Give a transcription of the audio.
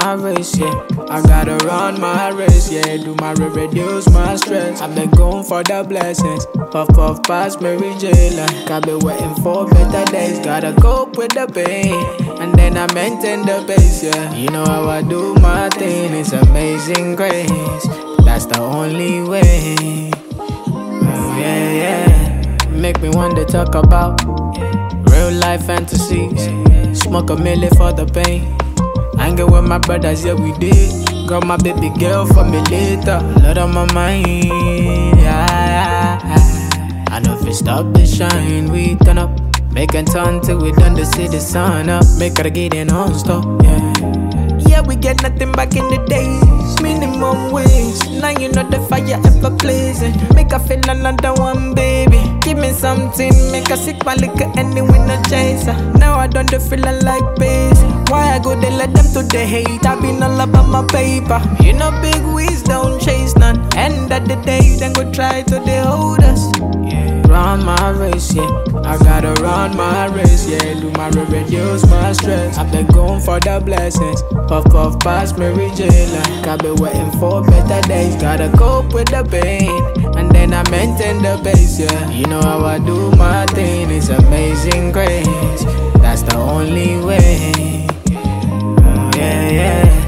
my race, yeah. I gotta run my race, yeah. Do my reduce my stress. I've been going for the blessings. Puff puff past Mary J. Like I've been waiting for better days. Gotta cope with the pain, and then I maintain the pace, yeah. You know how I do my thing, it's amazing grace. That's the only way. Yeah, yeah. Make me want to talk about real life fantasies. Smoke a milli for the pain. Hanging with my brothers, yeah, we did. Got my baby girl for me later. Lot on my mind, yeah. I know if we stop the shine, we turn up. Make a turn till we done to see the sun up. Make her get in on stop, yeah. Yeah, we get nothing back in the days. Minimum wage. Now you know the fire ever blazing. Make her feel another one, baby. Give me something, make her sick my liquor anyway, no chaser. Now I don't feel like base. Why I go they let them to the hate? I been all about my paper. You know big wigs don't chase none. End of the day, then go try to they hold us. Yeah. Run my race, yeah. I gotta run my race, yeah. Do my reduce my stress. I've been going for the blessings. Puff puff past Mary J. Like I've been waiting for better days. Gotta cope with the pain, and then I maintain the pace, yeah. You know how I do my thing, it's amazing grace. That's the only way. Yeah, yeah.